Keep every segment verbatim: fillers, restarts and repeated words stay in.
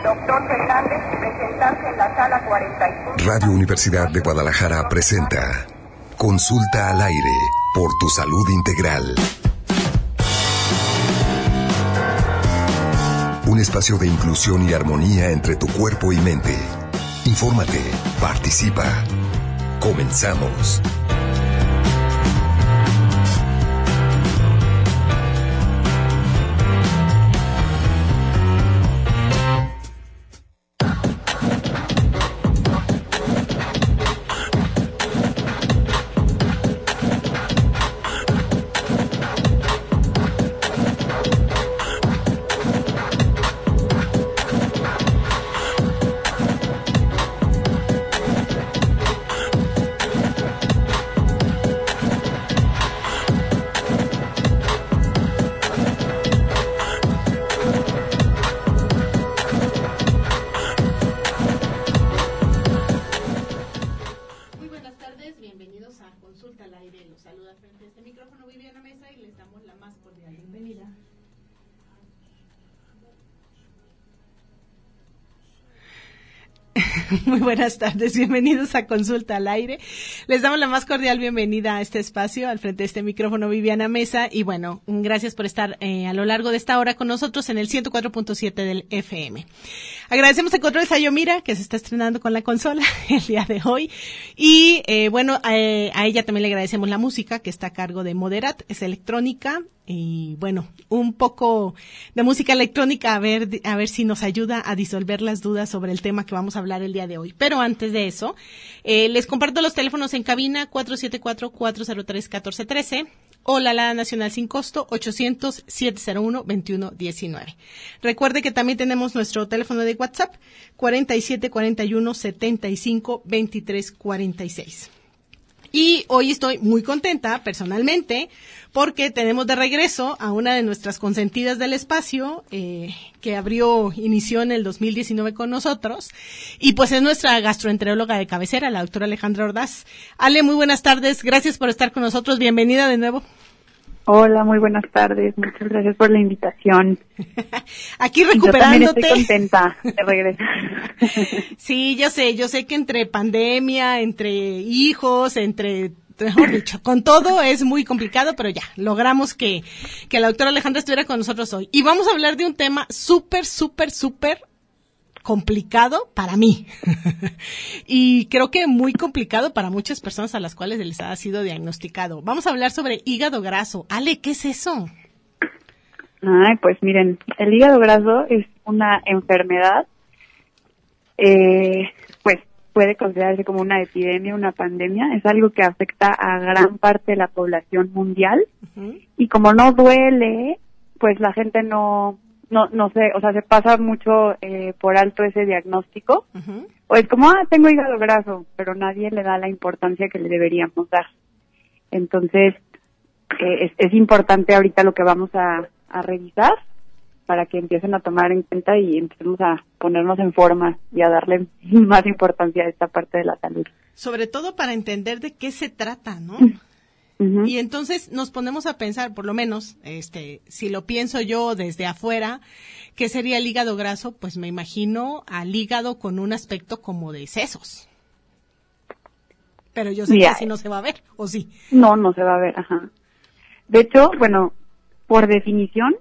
doctor Fernández presentarse en la sala cuarenta y cinco. Radio Universidad de Guadalajara presenta Consulta al Aire por tu salud integral. Un espacio de inclusión y armonía entre tu cuerpo y mente. Infórmate, participa. Comenzamos. Muy buenas tardes, bienvenidos a Consulta al Aire. Les damos la más cordial bienvenida a este espacio, al frente de este micrófono Viviana Mesa, y bueno, gracias por estar eh, a lo largo de esta hora con nosotros en el ciento cuatro punto siete del F M. Agradecemos el control de Sayomira, que se está estrenando con la consola el día de hoy, y eh, bueno, eh, a ella también le agradecemos la música, que está a cargo de Moderat, es electrónica, y bueno, un poco de música electrónica, a ver, a ver si nos ayuda a disolver las dudas sobre el tema que vamos a hablar el día de hoy. Pero antes de eso, eh, les comparto los teléfonos en cabina cuatro siete cuatro, cuatro cero tres, uno cuatro uno tres o la alada nacional sin costo ochocientos, siete cero uno, veintiuno diecinueve. Recuerde que también tenemos nuestro teléfono de WhatsApp cuarenta y siete cuarenta y uno, setenta y cinco, veintitrés cuarenta y seis. Y hoy estoy muy contenta, personalmente, porque tenemos de regreso a una de nuestras consentidas del espacio, eh, que abrió, inició en el dos mil diecinueve con nosotros, y pues es nuestra gastroenteróloga de cabecera, la doctora Alejandra Ordaz. Ale, muy buenas tardes, gracias por estar con nosotros, bienvenida de nuevo. Hola, muy buenas tardes, muchas gracias por la invitación. Aquí recuperándote. Yo también estoy contenta de regresar. Sí, yo sé, yo sé que entre pandemia, entre hijos, entre, mejor dicho, con todo es muy complicado, pero ya, logramos que, que la doctora Alejandra estuviera con nosotros hoy. Y vamos a hablar de un tema súper, súper, súper complicado para mí. Y creo que muy complicado para muchas personas a las cuales les ha sido diagnosticado. Vamos a hablar sobre hígado graso. Ale, ¿qué es eso? Ay, pues miren, el hígado graso es una enfermedad, eh, pues puede considerarse como una epidemia, una pandemia. Es algo que afecta a gran parte de la población mundial. Uh-huh. Y como no duele, pues la gente no... No, no sé, o sea, se pasa mucho eh, por alto ese diagnóstico. Uh-huh. O es como, ah, tengo hígado graso, pero nadie le da la importancia que le deberíamos dar. Entonces, eh, es, es importante ahorita lo que vamos a, a revisar para que empiecen a tomar en cuenta y empecemos a ponernos en forma y a darle más importancia a esta parte de la salud. Sobre todo para entender de qué se trata, ¿no? Uh-huh. Y entonces nos ponemos a pensar, por lo menos, este, si lo pienso yo desde afuera, ¿qué sería el hígado graso? Pues me imagino al hígado con un aspecto como de sesos. Pero yo sé yeah. que así no se va a ver, ¿o sí? No, no se va a ver, ajá. De hecho, bueno, por definición,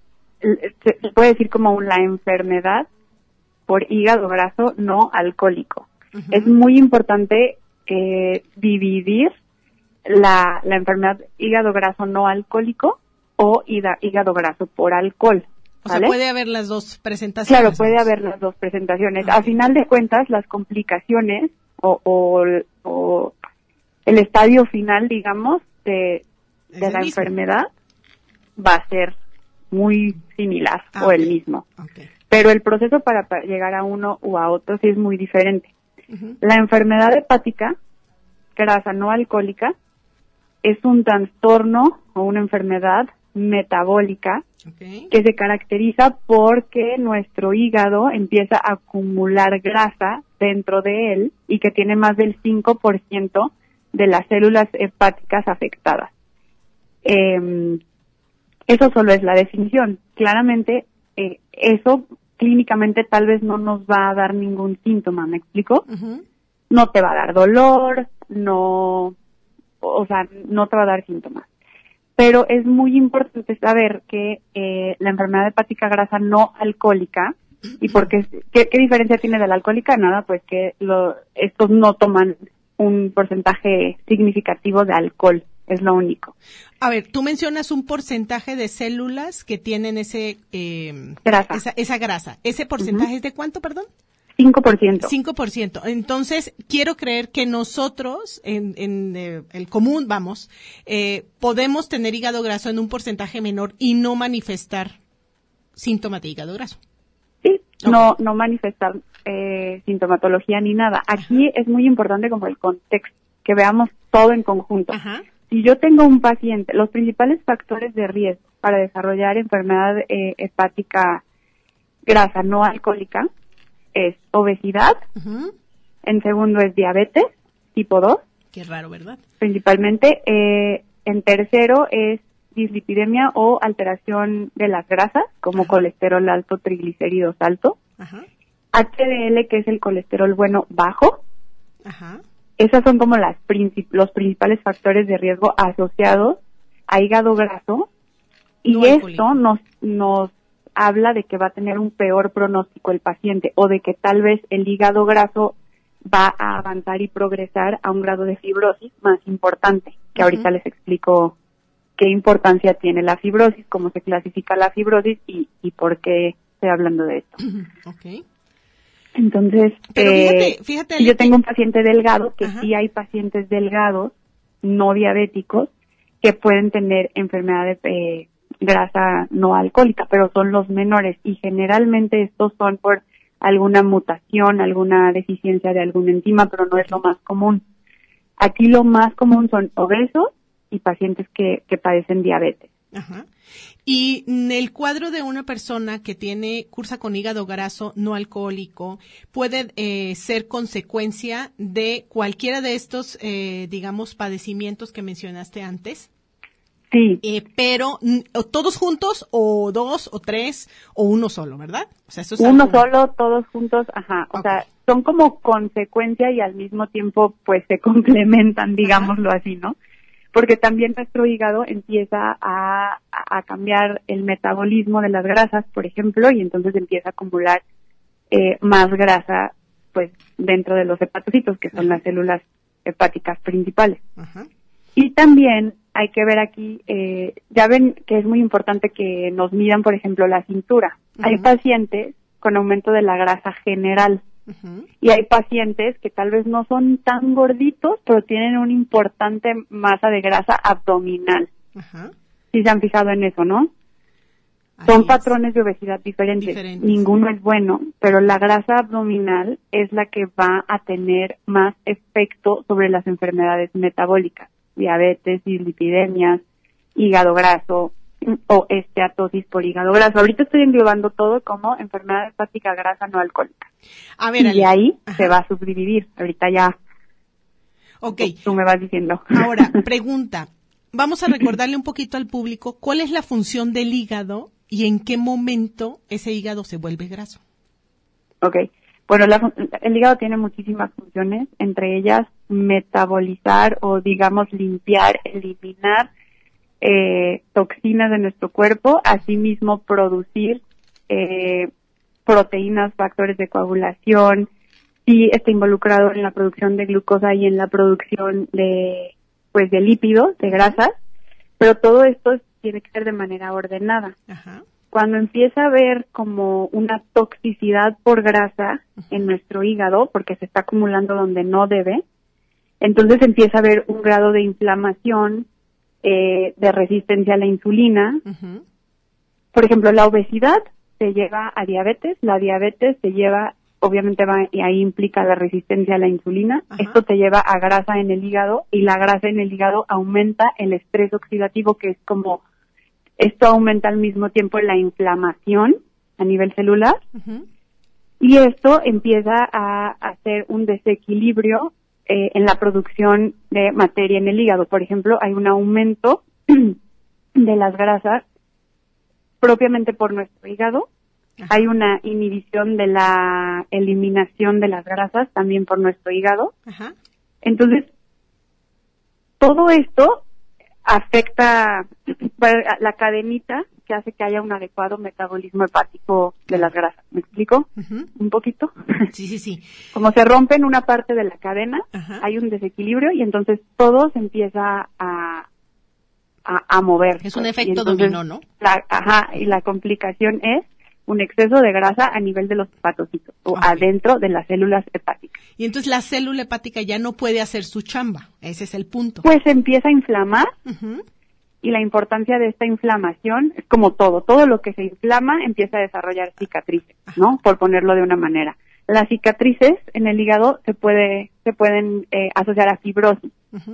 se puede decir como la enfermedad por hígado graso no alcohólico. Uh-huh. Es muy importante eh, dividir La, la enfermedad hígado graso no alcohólico o hígado graso por alcohol. ¿Vale? O sea, puede haber las dos presentaciones. Claro, puede haber las dos presentaciones. Okay. A final de cuentas, las complicaciones o, o, o el estadio final, digamos, de, de la mismo? enfermedad va a ser muy similar ah, o okay. el mismo. Okay. Pero el proceso para, para llegar a uno u a otro sí es muy diferente. Uh-huh. La enfermedad hepática grasa no alcohólica es un trastorno o una enfermedad metabólica okay. que se caracteriza porque nuestro hígado empieza a acumular grasa dentro de él y que tiene más del cinco por ciento de las células hepáticas afectadas. Eh, eso solo es la definición. Claramente, eh, eso clínicamente tal vez no nos va a dar ningún síntoma, ¿me explico? Uh-huh. No te va a dar dolor, no, o sea, no te va a dar síntomas. Pero es muy importante saber que eh, la enfermedad hepática grasa no alcohólica, ¿y por qué, qué, qué diferencia tiene de la alcohólica? Nada, pues que lo, estos no toman un porcentaje significativo de alcohol, es lo único. A ver, tú mencionas un porcentaje de células que tienen ese eh, grasa. Esa, esa grasa. ¿Ese porcentaje uh-huh. es de cuánto, perdón? cinco por ciento. cinco por ciento. Entonces, quiero creer que nosotros, en, en eh, el común, vamos, eh, podemos tener hígado graso en un porcentaje menor y no manifestar síntomas de hígado graso. Sí, okay. no no manifestar eh, sintomatología ni nada. Aquí Ajá. es muy importante como el contexto, que veamos todo en conjunto. Ajá. Si yo tengo un paciente, los principales factores de riesgo para desarrollar enfermedad eh, hepática grasa no alcohólica es obesidad, uh-huh. en segundo es diabetes tipo dos. Qué raro, ¿verdad? Principalmente. Eh, en tercero es dislipidemia o alteración de las grasas, como Ajá. colesterol alto, triglicéridos alto. Ajá. H D L, que es el colesterol bueno bajo. Ajá. Esas son como las princip- los principales factores de riesgo asociados a hígado graso. Y no esto nos, nos habla de que va a tener un peor pronóstico el paciente o de que tal vez el hígado graso va a avanzar y progresar a un grado de fibrosis más importante, que uh-huh. ahorita les explico qué importancia tiene la fibrosis, cómo se clasifica la fibrosis y, y por qué estoy hablando de esto. Okay. Entonces, Pero eh, fíjate, fíjate si yo tengo un paciente delgado, que Ajá. sí hay pacientes delgados, no diabéticos, que pueden tener enfermedad de eh, grasa no alcohólica, pero son los menores y generalmente estos son por alguna mutación, alguna deficiencia de algún enzima, pero no es lo más común. Aquí lo más común son obesos y pacientes que, que padecen diabetes. Ajá. Y en el cuadro de una persona que tiene cursa con hígado graso no alcohólico puede eh, ser consecuencia de cualquiera de estos, eh, digamos, padecimientos que mencionaste antes. Sí. Eh, pero o todos juntos o dos o tres o uno solo, ¿verdad? O sea, eso es uno algo... solo, todos juntos, ajá. O okay. sea, son como consecuencia y al mismo tiempo pues se complementan, digámoslo ajá. así, ¿no? Porque también nuestro hígado empieza a, a cambiar el metabolismo de las grasas, por ejemplo, y entonces empieza a acumular eh, más grasa pues dentro de los hepatocitos, que son ajá. las células hepáticas principales. Ajá. Y también hay que ver aquí, eh, ya ven que es muy importante que nos midan, por ejemplo, la cintura. Uh-huh. Hay pacientes con aumento de la grasa general uh-huh. y hay pacientes que tal vez no son tan gorditos, pero tienen una importante masa de grasa abdominal. Uh-huh. Si se han fijado en eso, ¿no? Así son patrones es. de obesidad diferentes. diferentes. Ninguno es bueno, pero la grasa abdominal es la que va a tener más efecto sobre las enfermedades metabólicas. Diabetes, dislipidemias, hígado graso o esteatosis por hígado graso. Ahorita estoy englobando todo como enfermedad hepática grasa no alcohólica. A ver, y Ale. ahí Ajá. se va a subdividir. Ahorita ya okay. tú, tú me vas diciendo. Ahora, pregunta. Vamos a recordarle un poquito al público cuál es la función del hígado y en qué momento ese hígado se vuelve graso. Ok. Bueno, la, el hígado tiene muchísimas funciones, entre ellas metabolizar o, digamos, limpiar, eliminar eh, toxinas de nuestro cuerpo, asimismo producir eh, proteínas, factores de coagulación, sí está involucrado en la producción de glucosa y en la producción de, pues, de lípidos, de grasas, pero todo esto tiene que ser de manera ordenada. Ajá. Cuando empieza a haber como una toxicidad por grasa uh-huh. en nuestro hígado, porque se está acumulando donde no debe, entonces empieza a haber un grado de inflamación, eh, de resistencia a la insulina. Uh-huh. Por ejemplo, la obesidad te lleva a diabetes, la diabetes te lleva, obviamente va, y ahí implica la resistencia a la insulina, uh-huh. esto te lleva a grasa en el hígado, y la grasa en el hígado aumenta el estrés oxidativo, que es como... Esto aumenta al mismo tiempo la inflamación a nivel celular uh-huh. y esto empieza a hacer un desequilibrio eh, en la producción de materia en el hígado. Por ejemplo, hay un aumento de las grasas propiamente por nuestro hígado Ajá. Hay una inhibición de la eliminación de las grasas también por nuestro hígado. Ajá. Entonces, todo esto afecta la cadenita que hace que haya un adecuado metabolismo hepático de las grasas. ¿Me explico? Uh-huh. ¿Un poquito? Sí, sí, sí. Como se rompe en una parte de la cadena, uh-huh. hay un desequilibrio y entonces todo se empieza a, a, a mover. Es un efecto dominó, ¿no? La, ajá, y la complicación es un exceso de grasa a nivel de los hepatocitos o okay. adentro de las células hepáticas. Y entonces la célula hepática ya no puede hacer su chamba. Ese es el punto. Pues se empieza a inflamar. Uh-huh. Y la importancia de esta inflamación es como todo, todo lo que se inflama empieza a desarrollar cicatrices, ¿no? Por ponerlo de una manera. Las cicatrices en el hígado se puede se pueden eh, asociar a fibrosis. Uh-huh.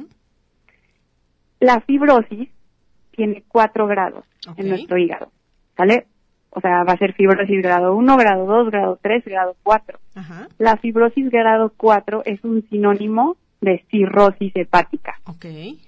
La fibrosis tiene cuatro grados okay. en nuestro hígado, ¿sale? O sea, va a ser fibrosis grado uno, grado dos, grado tres, grado cuatro. Uh-huh. La fibrosis grado cuatro es un sinónimo de cirrosis hepática. Okay.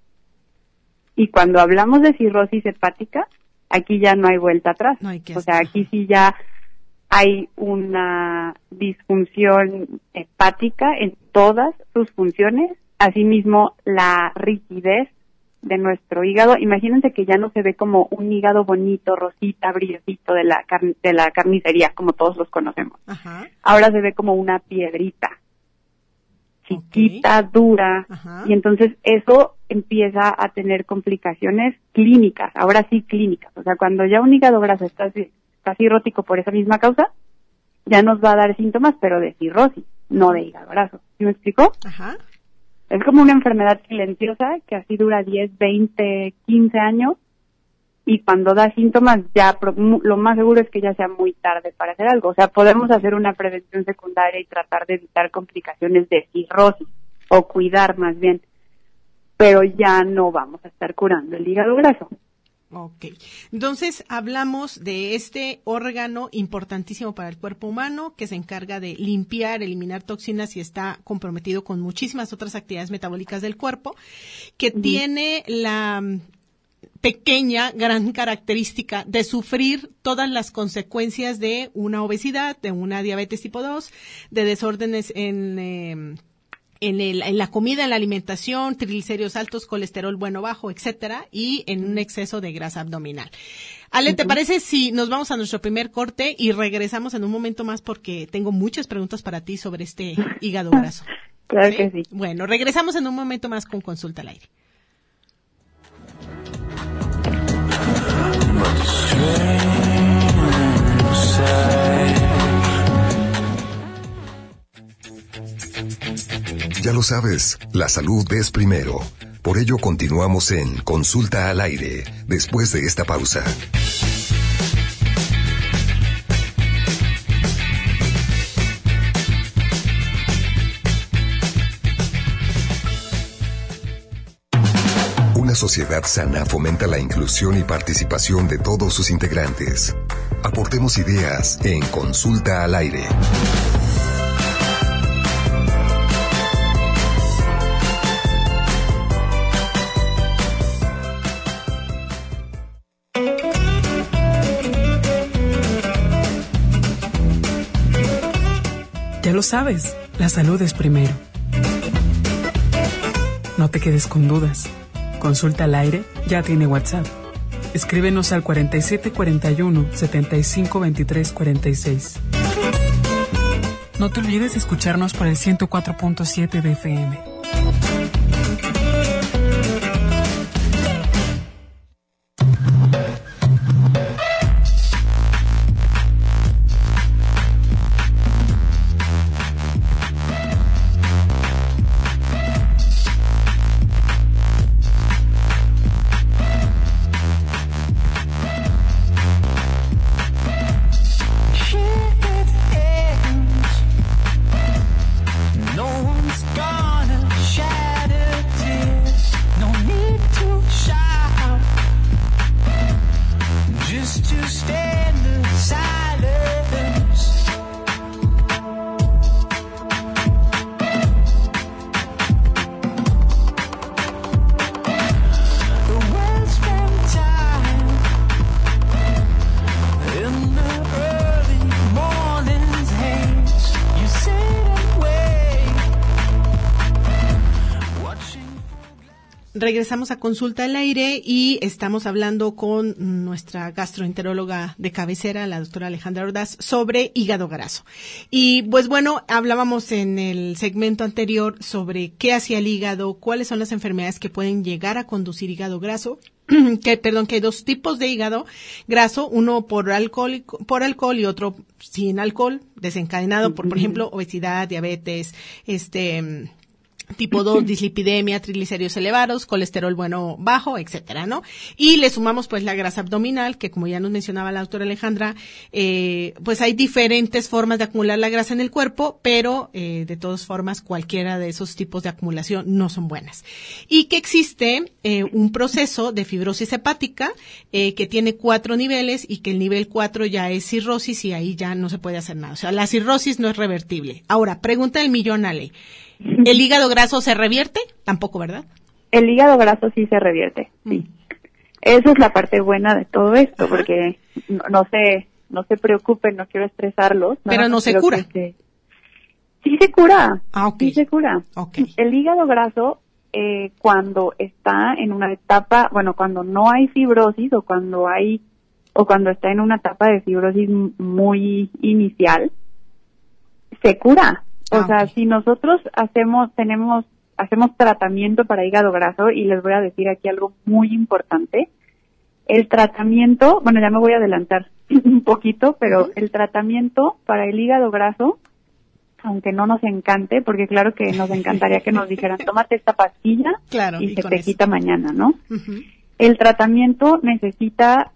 Y cuando hablamos de cirrosis hepática, aquí ya no hay vuelta atrás. No hay que o sea, aquí sí ya hay una disfunción hepática en todas sus funciones. Asimismo, la rigidez de nuestro hígado. Imagínense que ya no se ve como un hígado bonito, rosita, brillosito de la, car- de la carnicería, como todos los conocemos. Ajá. Ahora se ve como una piedrita. Chiquita, okay. dura, ajá. y entonces eso empieza a tener complicaciones clínicas, ahora sí clínicas, o sea, cuando ya un hígado graso está, está cirrótico por esa misma causa, ya nos va a dar síntomas, pero de cirrosis, no de hígado graso. ¿Sí me explicó? Ajá. Es como una enfermedad silenciosa que así dura diez, veinte, quince años, y cuando da síntomas ya lo más seguro es que ya sea muy tarde para hacer algo. O sea, podemos hacer una prevención secundaria y tratar de evitar complicaciones de cirrosis, o cuidar más bien, pero ya no vamos a estar curando el hígado graso. Ok, entonces hablamos de este órgano importantísimo para el cuerpo humano que se encarga de limpiar, eliminar toxinas y está comprometido con muchísimas otras actividades metabólicas del cuerpo, que uh-huh. tiene la pequeña, gran característica de sufrir todas las consecuencias de una obesidad, de una diabetes tipo dos, de desórdenes en... Eh, En, el, en la comida, en la alimentación, triglicéridos altos, colesterol bueno bajo, etcétera, y en un exceso de grasa abdominal. Ale, ¿te parece si nos vamos a nuestro primer corte y regresamos en un momento más porque tengo muchas preguntas para ti sobre este hígado graso? Claro ¿Sí? que sí. Bueno, regresamos en un momento más con Consulta al Aire. Ya lo sabes, la salud es primero. Por ello continuamos en Consulta al Aire, después de esta pausa. Una sociedad sana fomenta la inclusión y participación de todos sus integrantes. Aportemos ideas en Consulta al Aire. Ya lo sabes, la salud es primero. No te quedes con dudas. Consulta al Aire ya tiene WhatsApp. Escríbenos al cuarenta y siete cuarenta y uno, setenta y cinco veintitrés cuarenta y seis. No te olvides de escucharnos por el ciento cuatro punto siete de F M. No one's gonna share. Regresamos a Consulta al Aire y estamos hablando con nuestra gastroenteróloga de cabecera, la doctora Alejandra Ordaz, sobre hígado graso. Y pues bueno, hablábamos en el segmento anterior sobre qué hacía el hígado, cuáles son las enfermedades que pueden llegar a conducir hígado graso. que perdón, que hay dos tipos de hígado graso, uno por alcohol, por alcohol y otro sin alcohol, desencadenado por, por ejemplo, obesidad, diabetes, este tipo dos, dislipidemia, triglicéridos elevados, colesterol bueno bajo, etcétera, ¿no? Y le sumamos pues la grasa abdominal, que como ya nos mencionaba la doctora Alejandra, eh, pues hay diferentes formas de acumular la grasa en el cuerpo, pero eh, de todas formas cualquiera de esos tipos de acumulación no son buenas. Y que existe eh, un proceso de fibrosis hepática eh, que tiene cuatro niveles y que el nivel cuatro ya es cirrosis y ahí ya no se puede hacer nada. O sea, la cirrosis no es revertible. Ahora, pregunta del millón, Ale. ¿El hígado graso se revierte? Tampoco, ¿verdad? El hígado graso sí se revierte, sí. Mm. Esa es la parte buena de todo esto, ajá, porque no, no se no se preocupen, no quiero estresarlos. Pero no se cura. Se, sí se cura, ah, okay. sí se cura. Okay. El hígado graso, eh, cuando está en una etapa, bueno, cuando no hay fibrosis o cuando hay, o cuando está en una etapa de fibrosis muy inicial, se cura. O ah, sea, okay. si nosotros hacemos, tenemos, hacemos tratamiento para hígado graso, y les voy a decir aquí algo muy importante, el tratamiento, bueno, ya me voy a adelantar un poquito, pero uh-huh. el tratamiento para el hígado graso, aunque no nos encante, porque claro que nos encantaría que nos dijeran, tómate esta pastilla claro, y, y se te eso. quita mañana, ¿no? Uh-huh. El tratamiento necesita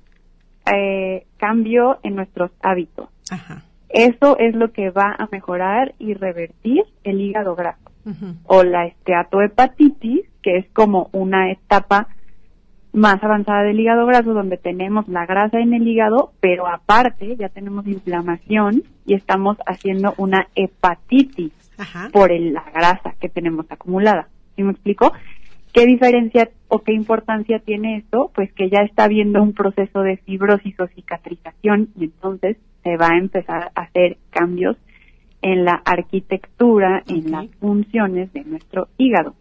eh, cambio en nuestros hábitos. Ajá. Eso es lo que va a mejorar y revertir el hígado graso. Uh-huh. O la esteatohepatitis, que es como una etapa más avanzada del hígado graso, donde tenemos la grasa en el hígado, pero aparte ya tenemos inflamación y estamos haciendo una hepatitis Ajá. por el, la grasa que tenemos acumulada. ¿Sí me explico? ¿Qué diferencia o qué importancia tiene esto? Pues que ya está habiendo un proceso de fibrosis o cicatrización, y entonces se va a empezar a hacer cambios en la arquitectura, okay. en las funciones de nuestro hígado.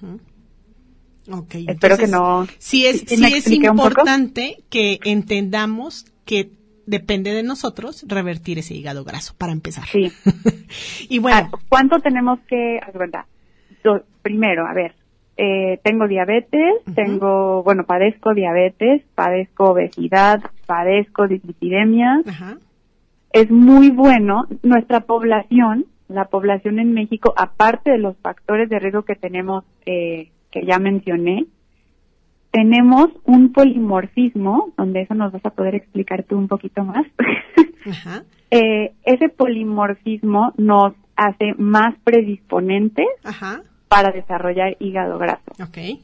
Uh-huh. Okay, Espero entonces, que no... Sí es, sí es importante que entendamos que depende de nosotros revertir ese hígado graso, para empezar. Sí. Y bueno... ¿Cuánto tenemos que...? Es verdad. Yo, primero, a ver, eh, tengo diabetes, uh-huh. tengo... Bueno, padezco diabetes, padezco obesidad, padezco dislipidemia... Ajá. Es muy bueno, nuestra población, la población en México, aparte de los factores de riesgo que tenemos, eh, que ya mencioné, tenemos un polimorfismo, donde eso nos vas a poder explicar tú un poquito más. Ajá. eh, ese polimorfismo nos hace más predisponentes Ajá. para desarrollar hígado graso. Okay.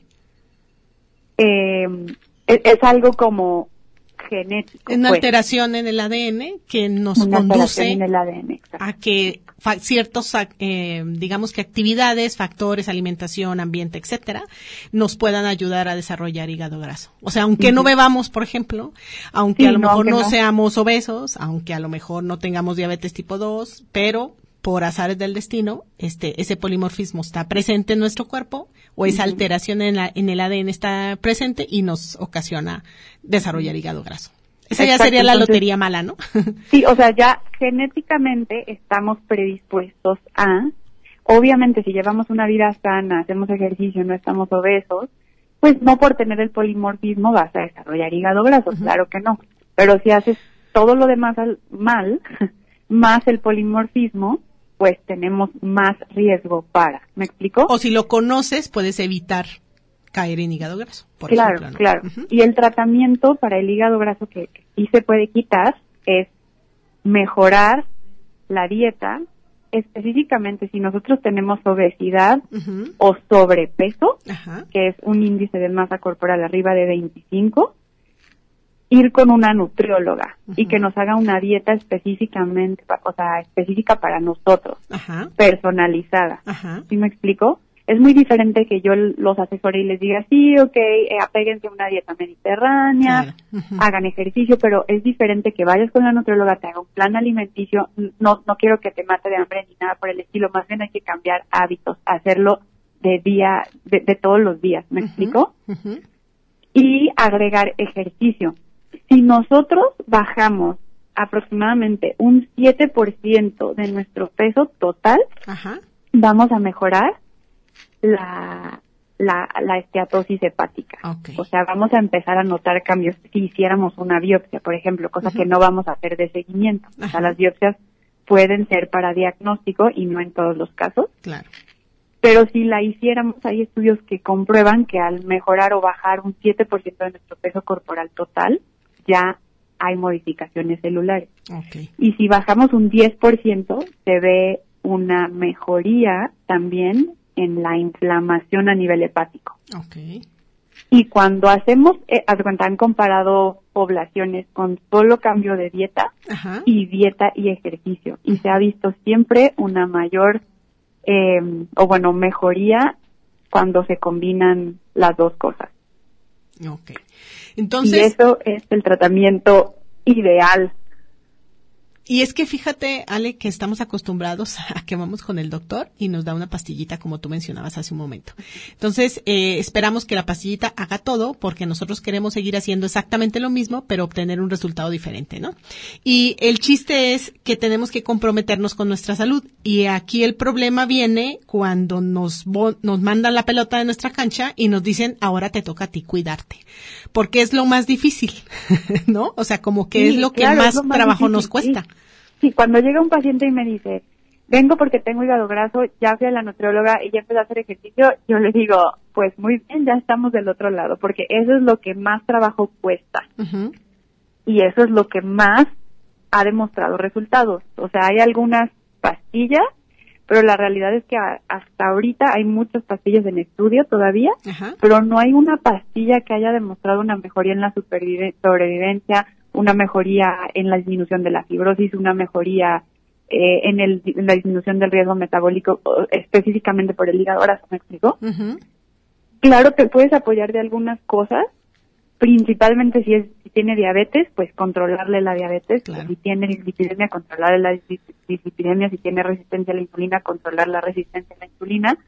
Eh, es, es algo como... genético. Una pues. alteración en el A D N que nos Una conduce en el A D N, a que fa- ciertos, eh, digamos que actividades, factores, alimentación, ambiente, etcétera, nos puedan ayudar a desarrollar hígado graso. O sea, aunque uh-huh. no bebamos, por ejemplo, aunque sí, a lo no, mejor no, no seamos obesos, aunque a lo mejor no tengamos diabetes tipo dos, pero por azares del destino, este, ese polimorfismo está presente en nuestro cuerpo, o esa uh-huh. alteración en, la, en el A D N está presente y nos ocasiona desarrollar hígado graso. Esa Exacto, ya sería la entonces, lotería mala, ¿no? Sí, o sea, ya genéticamente estamos predispuestos a, obviamente si llevamos una vida sana, hacemos ejercicio, no estamos obesos, pues no por tener el polimorfismo vas a desarrollar hígado graso, uh-huh. claro que no. Pero si haces todo lo demás al, mal, más el polimorfismo, pues tenemos más riesgo para, ¿me explico? O si lo conoces, puedes evitar caer en hígado graso, por claro, ejemplo, ¿no? Claro, uh-huh. Y el tratamiento para el hígado graso que, que sí se puede quitar es mejorar la dieta, específicamente si nosotros tenemos obesidad uh-huh. o sobrepeso, uh-huh. que es un índice de masa corporal arriba de veinticinco, ir con una nutrióloga uh-huh. y que nos haga una dieta específicamente, o sea, específica para nosotros, uh-huh. personalizada. Uh-huh. ¿Sí me explico? Es muy diferente que yo los asesore y les diga, sí, ok, eh, apéguense a una dieta mediterránea, claro. uh-huh. hagan ejercicio, pero es diferente que vayas con la nutrióloga, te haga un plan alimenticio, no no quiero que te mate de hambre ni nada por el estilo, más bien hay que cambiar hábitos, hacerlo de día, de, de todos los días, ¿me uh-huh, explico? Uh-huh. Y agregar ejercicio. Si nosotros bajamos aproximadamente un siete por ciento de nuestro peso total, uh-huh, vamos a mejorar la, la, la esteatosis hepática. Okay. O sea, vamos a empezar a notar cambios si hiciéramos una biopsia, por ejemplo, cosa uh-huh, que no vamos a hacer de seguimiento. Uh-huh. O sea, las biopsias pueden ser para diagnóstico y no en todos los casos. Claro. Pero si la hiciéramos, hay estudios que comprueban que al mejorar o bajar un siete por ciento de nuestro peso corporal total, ya hay modificaciones celulares. Okay. Y si bajamos un diez por ciento, se ve una mejoría también en la inflamación a nivel hepático. Okay. Y cuando hacemos, eh, han comparado poblaciones con solo cambio de dieta, ajá, y dieta y ejercicio. Y se ha visto siempre una mayor, eh, o bueno, mejoría cuando se combinan las dos cosas. Okay. Entonces, y eso es el tratamiento ideal. Y es que fíjate, Ale, que estamos acostumbrados a que vamos con el doctor y nos da una pastillita, como tú mencionabas hace un momento. Entonces, eh, esperamos que la pastillita haga todo, porque nosotros queremos seguir haciendo exactamente lo mismo, pero obtener un resultado diferente, ¿no? Y el chiste es que tenemos que comprometernos con nuestra salud. Y aquí el problema viene cuando nos, nos mandan la pelota de nuestra cancha y nos dicen, ahora te toca a ti cuidarte. Porque es lo más difícil, ¿no? O sea, como que sí, es lo que claro, más, lo más trabajo difícil, nos cuesta. Sí. Sí, cuando llega un paciente y me dice, vengo porque tengo hígado graso, ya fui a la nutrióloga y ya empecé a hacer ejercicio, yo le digo, pues muy bien, ya estamos del otro lado, porque eso es lo que más trabajo cuesta. Uh-huh. Y eso es lo que más ha demostrado resultados. O sea, hay algunas pastillas, pero la realidad es que a, hasta ahorita hay muchas pastillas en estudio todavía, uh-huh, pero no hay una pastilla que haya demostrado una mejoría en la supervive- sobrevivencia, una mejoría en la disminución de la fibrosis, una mejoría eh, en, el, en la disminución del riesgo metabólico, específicamente por el hígado graso, ¿me explico? Uh-huh. Claro, te puedes apoyar de algunas cosas, principalmente si es si tiene diabetes, pues controlarle la diabetes, claro, si tiene dislipidemia, controlarle la dislipidemia, si tiene resistencia a la insulina, controlar la resistencia a la insulina,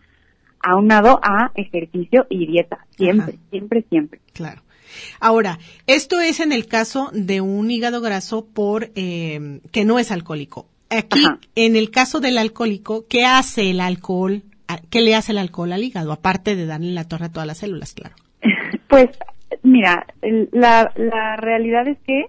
aunado a ejercicio y dieta, siempre, ajá, siempre, siempre. Claro. Ahora, esto es en el caso de un hígado graso por eh, que no es alcohólico. Aquí, ajá, en el caso del alcohólico, ¿qué hace el alcohol? ¿Qué le hace el alcohol al hígado? Aparte de darle la torre a todas las células, claro. Pues, mira, la, la realidad es que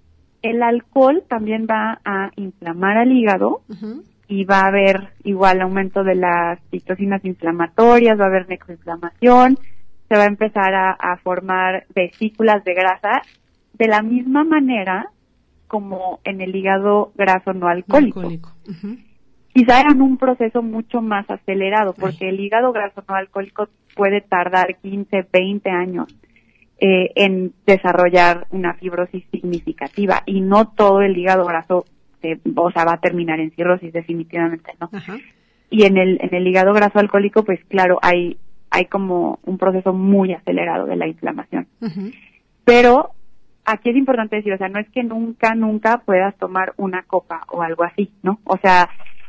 el alcohol también va a inflamar al hígado, uh-huh, y va a haber igual aumento de las citocinas inflamatorias, va a haber necroinflamación, se va a empezar a, a formar vesículas de grasa de la misma manera como en el hígado graso no alcohólico. alcohólico. Uh-huh. Quizá en un proceso mucho más acelerado, porque Ay. el hígado graso no alcohólico puede tardar quince, veinte años eh, en desarrollar una fibrosis significativa, y no todo el hígado graso se, o sea, va a terminar en cirrosis, definitivamente no. Uh-huh. Y en el en el hígado graso alcohólico, pues claro, hay hay como un proceso muy acelerado de la inflamación. Uh-huh. Pero aquí es importante decir, o sea, no es que nunca, nunca puedas tomar una copa o algo así, ¿no? O sea,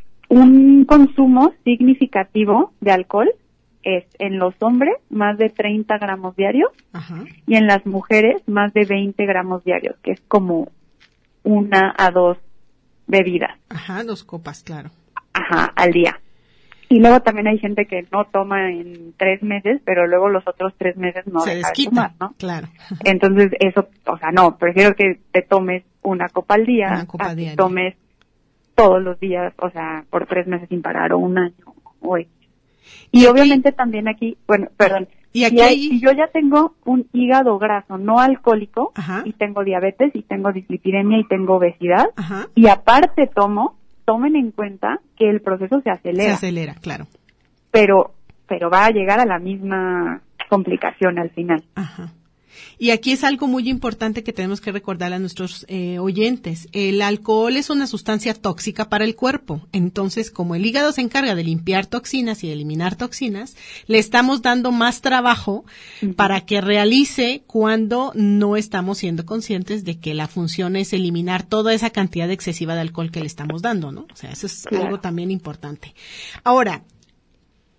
un consumo significativo de alcohol es en los hombres más de treinta gramos diarios, uh-huh, y en las mujeres más de veinte gramos diarios, que es como una a dos bebidas. Ajá, dos copas, claro. Ajá, al día. Y luego también hay gente que no toma en tres meses, pero luego los otros tres meses no se deja desquita, de tomar, ¿no? Claro. Entonces eso, o sea, no, prefiero que te tomes una copa al día, una copa a que diaria. tomes todos los días, o sea, por tres meses sin parar, o un año, o X. Y, y obviamente aquí, también aquí, bueno, perdón, y aquí si, hay, hay... si yo ya tengo un hígado graso no alcohólico, ajá, y tengo diabetes, y tengo dislipidemia, y tengo obesidad, ajá, y aparte tomo, tomen en cuenta que el proceso se acelera. Se acelera, claro. Pero, pero va a llegar a la misma complicación al final. Ajá. Y aquí es algo muy importante que tenemos que recordar a nuestros eh, oyentes. El alcohol es una sustancia tóxica para el cuerpo. Entonces, como el hígado se encarga de limpiar toxinas y de eliminar toxinas, le estamos dando más trabajo uh-huh. para que realice cuando no estamos siendo conscientes de que la función es eliminar toda esa cantidad excesiva de alcohol que le estamos dando, ¿no? O sea, eso es claro. algo también importante. Ahora,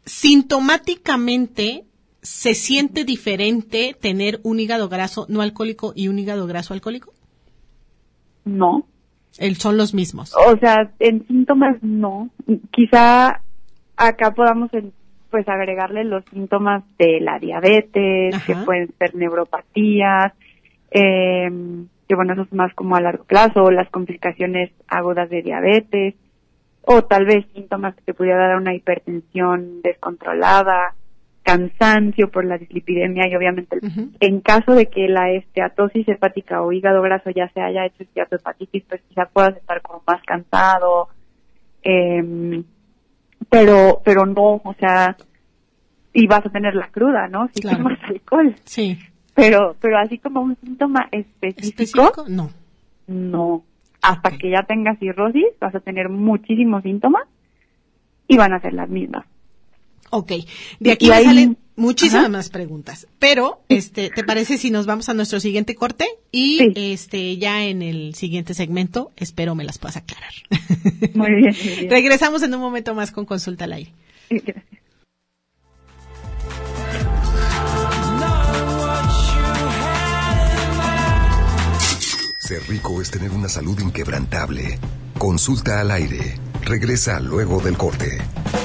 sintomáticamente se siente diferente tener un hígado graso no alcohólico y un hígado graso alcohólico? No. El, son los mismos. O sea, en síntomas no. Quizá acá podamos el, pues agregarle los síntomas de la diabetes, Ajá. que pueden ser neuropatías, eh, que bueno, eso es más como a largo plazo, las complicaciones agudas de diabetes, o tal vez síntomas que te pudiera dar una hipertensión descontrolada, cansancio por la dislipidemia y obviamente uh-huh. en caso de que la esteatosis hepática o hígado graso ya se haya hecho esteatohepatitis, pues quizá puedas estar como más cansado, eh, pero pero no, o sea, y vas a tener la cruda, ¿no? Si claro. tomas alcohol. Sí. Pero pero así como un síntoma específico, ¿Específico? No. No. Hasta okay. que ya tengas cirrosis vas a tener muchísimos síntomas y van a ser las mismas. Ok, de aquí me salen muchísimas Ajá. más preguntas, pero este, ¿te parece si nos vamos a nuestro siguiente corte? Y sí. este ya en el siguiente segmento espero me las puedas aclarar. Muy bien, muy bien. Regresamos en un momento más con Consulta al Aire. Sí, gracias. Ser rico es tener una salud inquebrantable. Consulta al Aire. Regresa luego del corte.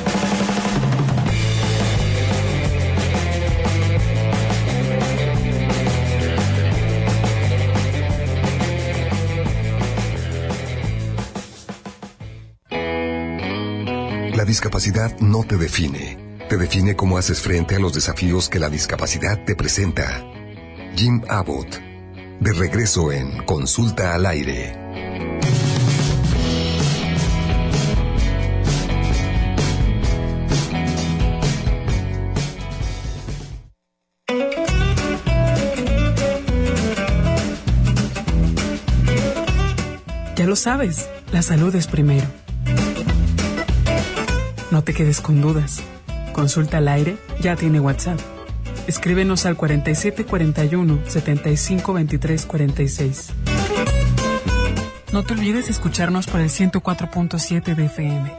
La discapacidad no te define. Te define cómo haces frente a los desafíos que la discapacidad te presenta. Jim Abbott. De regreso en Consulta al Aire. Ya lo sabes, la salud es primero. No te quedes con dudas. Consulta al Aire ya tiene WhatsApp. Escríbenos al cuarenta y siete cuarenta y uno, setenta y cinco veintitrés cuarenta y seis. No te olvides escucharnos por el ciento cuatro punto siete de F M.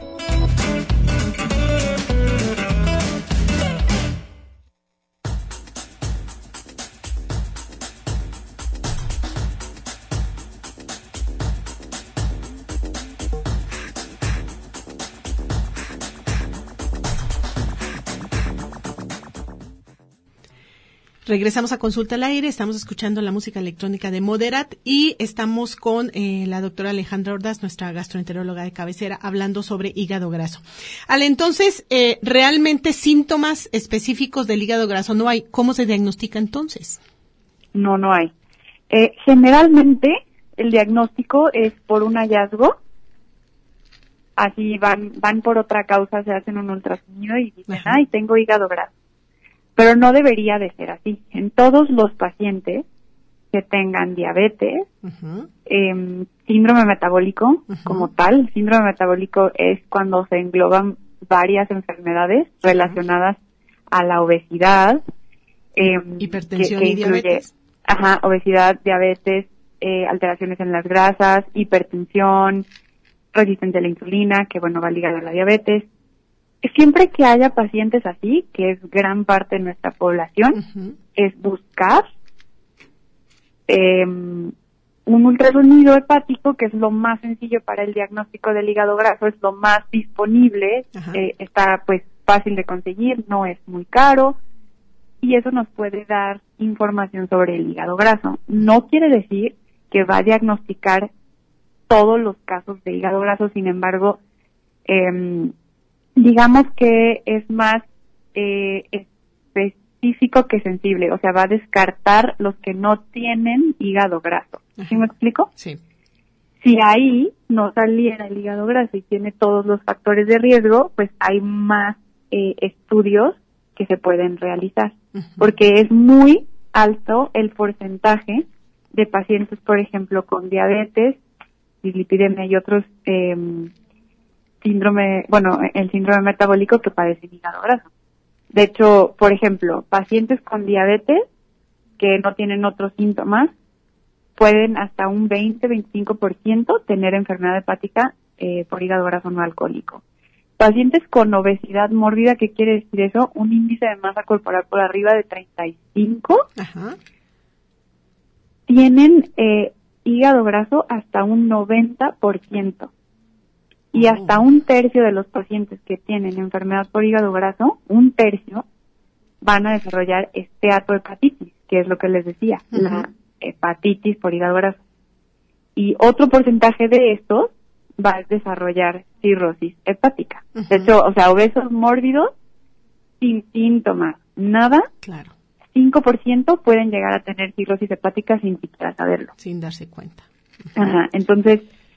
Regresamos a Consulta al Aire, estamos escuchando la música electrónica de Moderat y estamos con eh, la doctora Alejandra Ordaz, nuestra gastroenteróloga de cabecera, hablando sobre hígado graso. Ale, entonces, eh, ¿realmente síntomas específicos del hígado graso no hay? ¿Cómo se diagnostica entonces? No, no hay. Eh, generalmente, el diagnóstico es por un hallazgo, así van van por otra causa, se hacen un ultrasonido y dicen, Ajá. ay, tengo hígado graso. Pero no debería de ser así. En todos los pacientes que tengan diabetes, uh-huh. eh, síndrome metabólico uh-huh. como tal, síndrome metabólico es cuando se engloban varias enfermedades uh-huh. relacionadas a la obesidad. Eh, Hipertensión que, que y incluye, diabetes. Ajá, obesidad, diabetes, eh, alteraciones en las grasas, hipertensión, resistencia a la insulina, que bueno, va ligada a la diabetes. Siempre que haya pacientes así, que es gran parte de nuestra población, uh-huh. es buscar eh, un ultrasonido hepático, que es lo más sencillo para el diagnóstico del hígado graso, es lo más disponible, uh-huh. eh, está pues fácil de conseguir, no es muy caro, y eso nos puede dar información sobre el hígado graso. No quiere decir que va a diagnosticar todos los casos de hígado graso, sin embargo, eh, digamos que es más eh, específico que sensible, o sea, va a descartar los que no tienen hígado graso. Ajá. ¿Sí me explico? Sí. Si ahí no saliera el hígado graso y tiene todos los factores de riesgo, pues hay más eh, estudios que se pueden realizar, uh-huh. porque es muy alto el porcentaje de pacientes, por ejemplo, con diabetes, dislipidemia y otros eh, síndrome, bueno, el síndrome metabólico que padecen hígado graso. De hecho, por ejemplo, pacientes con diabetes que no tienen otros síntomas pueden hasta un veinte a veinticinco por ciento tener enfermedad hepática eh, por hígado graso no alcohólico. pacientes con obesidad mórbida, ¿qué quiere decir eso? Un índice de masa corporal por arriba de treinta y cinco, Ajá. tienen eh, hígado graso hasta un noventa por ciento. Y Oh. hasta un tercio de los pacientes que tienen enfermedad por hígado graso, un tercio, van a desarrollar esteatohepatitis, que es lo que les decía, Uh-huh. la hepatitis por hígado graso. Y otro porcentaje de estos va a desarrollar cirrosis hepática. Uh-huh. De hecho, o sea, obesos mórbidos, sin síntomas, nada, Claro, cinco por ciento pueden llegar a tener cirrosis hepática sin siquiera saberlo. sin darse cuenta. Ajá, entonces,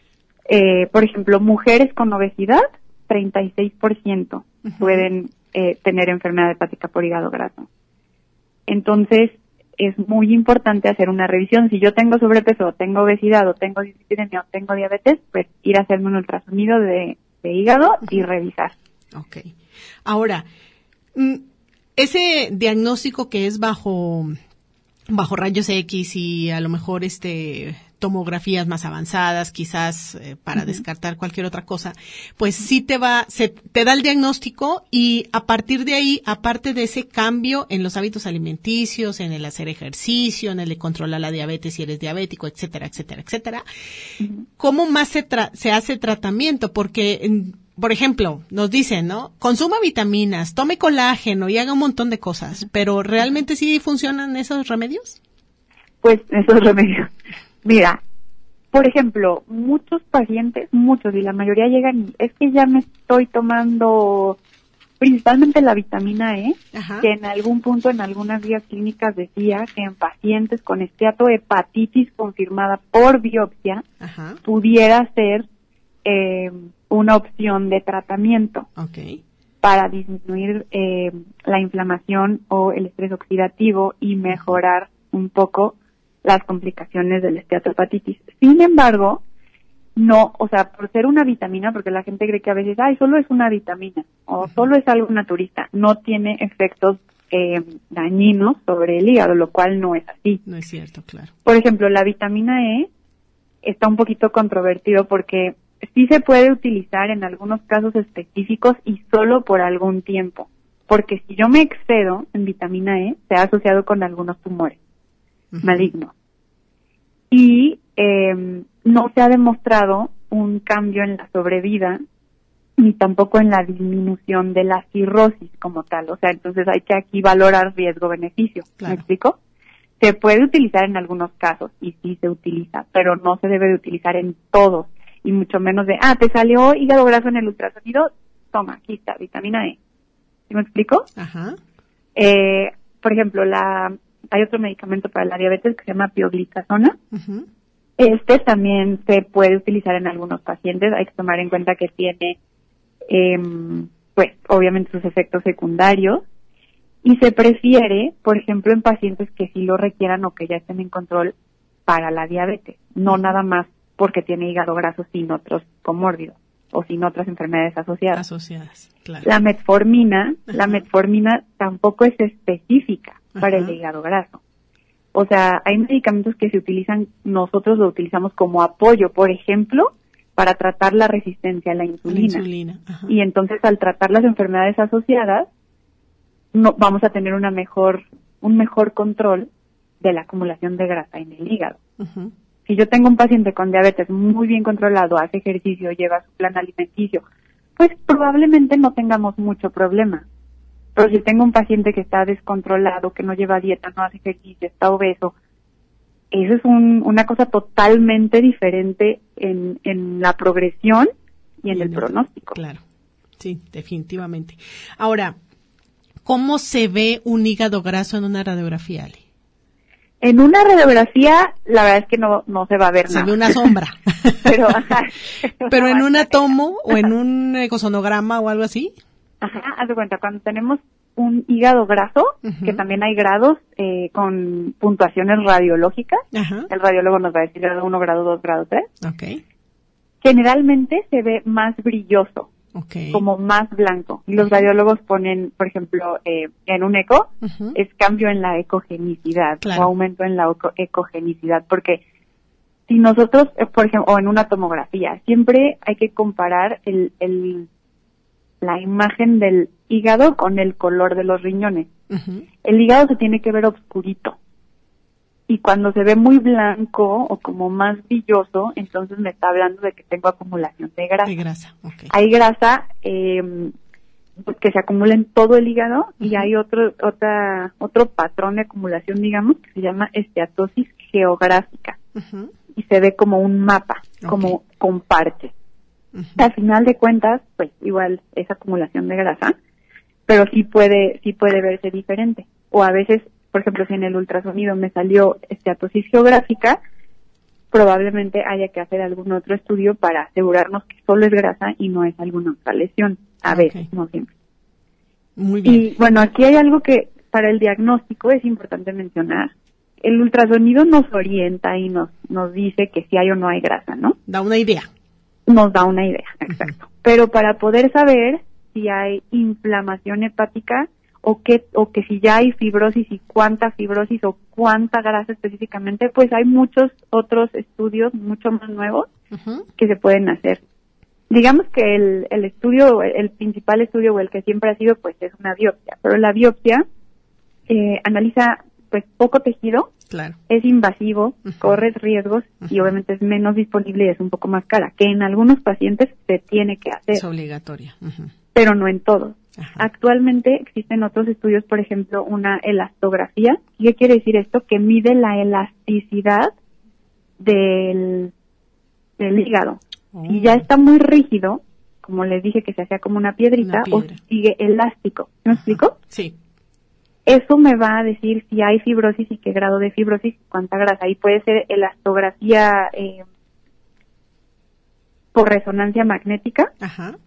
eh, por ejemplo, mujeres con obesidad, treinta y seis por ciento Uh-huh. pueden eh, tener enfermedad hepática por hígado graso. Entonces, es muy importante hacer una revisión. Si yo tengo sobrepeso, o tengo obesidad, o tengo dislipidemia, o tengo diabetes, pues ir a hacerme un ultrasonido de, de hígado y revisar. Ok. Ahora, mm, ese diagnóstico que es bajo bajo rayos X y a lo mejor este tomografías más avanzadas, quizás eh, para uh-huh. descartar cualquier otra cosa, pues sí te va, se te da el diagnóstico y a partir de ahí, aparte de ese cambio en los hábitos alimenticios, en el hacer ejercicio, en el de controlar la diabetes si eres diabético, etcétera, etcétera, etcétera, uh-huh. ¿cómo más se tra- se hace tratamiento? Porque en, por ejemplo, nos dicen, ¿no? Consuma vitaminas, tome colágeno y haga un montón de cosas, pero ¿realmente sí funcionan esos remedios? Pues esos remedios. Mira, por ejemplo, muchos pacientes, muchos y la mayoría llegan y es que ya me estoy tomando principalmente la vitamina E, Ajá. que en algún punto en algunas guías clínicas decía que en pacientes con esteatohepatitis confirmada por biopsia Ajá. pudiera ser eh, una opción de tratamiento okay. para disminuir eh, la inflamación o el estrés oxidativo y mejorar un poco las complicaciones de la esteatohepatitis. Sin embargo, no, o sea, por ser una vitamina, porque la gente cree que a veces, ay, solo es una vitamina o uh-huh. solo es algo naturista, no tiene efectos eh, dañinos sobre el hígado, lo cual no es así. No es cierto, claro. Por ejemplo, la vitamina E está un poquito controvertido porque sí se puede utilizar en algunos casos específicos y solo por algún tiempo, porque si yo me excedo en vitamina E, se ha asociado con algunos tumores uh-huh. malignos. Y eh, no se ha demostrado un cambio en la sobrevida ni tampoco en la disminución de la cirrosis como tal. O sea, entonces hay que aquí valorar riesgo-beneficio. Claro. ¿Me explico? Se puede utilizar en algunos casos y sí se utiliza, pero no se debe de utilizar en todos y mucho menos de, ah, te salió hígado graso en el ultrasonido, toma, aquí está, vitamina E. ¿Sí me explico? Ajá. Eh, por ejemplo, la hay otro medicamento para la diabetes que se llama pioglitazona. Uh-huh. Este también se puede utilizar en algunos pacientes. Hay que tomar en cuenta que tiene, eh, pues, obviamente sus efectos secundarios. Y se prefiere, por ejemplo, en pacientes que sí lo requieran o que ya estén en control para la diabetes. No nada más porque tiene hígado graso sin otros comórbidos o sin otras enfermedades asociadas. Asociadas, claro. La metformina, Ajá. la metformina tampoco es específica para Ajá. el hígado graso. O sea, hay medicamentos que se utilizan, nosotros lo utilizamos como apoyo, por ejemplo, para tratar la resistencia a la insulina. La insulina. Ajá. Y entonces al tratar las enfermedades asociadas, no, vamos a tener una mejor, un mejor control de la acumulación de grasa en el hígado. Uh-huh. Si yo tengo un paciente con diabetes muy bien controlado, hace ejercicio, lleva su plan alimenticio, pues probablemente no tengamos mucho problema. Pero si tengo un paciente que está descontrolado, que no lleva dieta, no hace ejercicio, está obeso, eso es un, una cosa totalmente diferente en, en la progresión y en, y en el, el pronóstico. Claro, sí, definitivamente. Ahora, ¿cómo se ve un hígado graso en una radiografía, Ale? En una radiografía, la verdad es que no, no se va a ver se nada. Se ve una sombra. Pero, ajá, Pero en un atomo o en un ecosonograma o algo así. Ajá, haz de cuenta, cuando tenemos un hígado graso, uh-huh. que también hay grados eh, con puntuaciones radiológicas, uh-huh. el radiólogo nos va a decir grado uno, grado dos, grado tres. Okay. Generalmente se ve más brilloso, okay. como más blanco. Y los radiólogos ponen, por ejemplo, eh, en un eco, uh-huh. es cambio en la ecogenicidad, claro. o aumento en la eco- ecogenicidad, porque si nosotros, eh, por ejemplo, o en una tomografía, siempre hay que comparar el, el la imagen del hígado con el color de los riñones. Uh-huh. El hígado se tiene que ver oscurito. Y cuando se ve muy blanco o como más brilloso, entonces me está hablando de que tengo acumulación de grasa. De grasa, okay. Hay grasa eh, que se acumula en todo el hígado, uh-huh. y hay otro otra otro patrón de acumulación, digamos, que se llama esteatosis geográfica. Uh-huh. Y se ve como un mapa, okay. como con parches. Uh-huh. Al final de cuentas, pues igual es acumulación de grasa, pero sí puede sí puede verse diferente. O a veces, por ejemplo, si en el ultrasonido me salió esteatosis geográfica, probablemente haya que hacer algún otro estudio para asegurarnos que solo es grasa y no es alguna otra lesión. A okay. veces, no siempre. Muy bien. Y bueno, aquí hay algo que para el diagnóstico es importante mencionar. El ultrasonido nos orienta y nos nos dice que si hay o no hay grasa, ¿no? Da una idea. Nos da una idea, exacto. Uh-huh. Pero para poder saber si hay inflamación hepática, o que o que si ya hay fibrosis y cuánta fibrosis o cuánta grasa específicamente, pues hay muchos otros estudios mucho más nuevos uh-huh. que se pueden hacer. Digamos que el, el estudio, el principal estudio o el que siempre ha sido, pues es una biopsia, pero la biopsia eh, analiza pues poco tejido, claro. es invasivo, uh-huh. corres riesgos uh-huh. y obviamente es menos disponible y es un poco más cara, que en algunos pacientes se tiene que hacer. Es obligatoria. Uh-huh. Pero no en todos. Ajá. Actualmente existen otros estudios, por ejemplo, una elastografía. ¿Qué quiere decir esto? Que mide la elasticidad del, del hígado. Oh. Si ya está muy rígido, como les dije que se hacía como una piedrita, una o sigue elástico. ¿Me Ajá. explico? Sí. Eso me va a decir si hay fibrosis y qué grado de fibrosis, cuánta grasa. Ahí puede ser elastografía eh, por resonancia magnética. Ajá.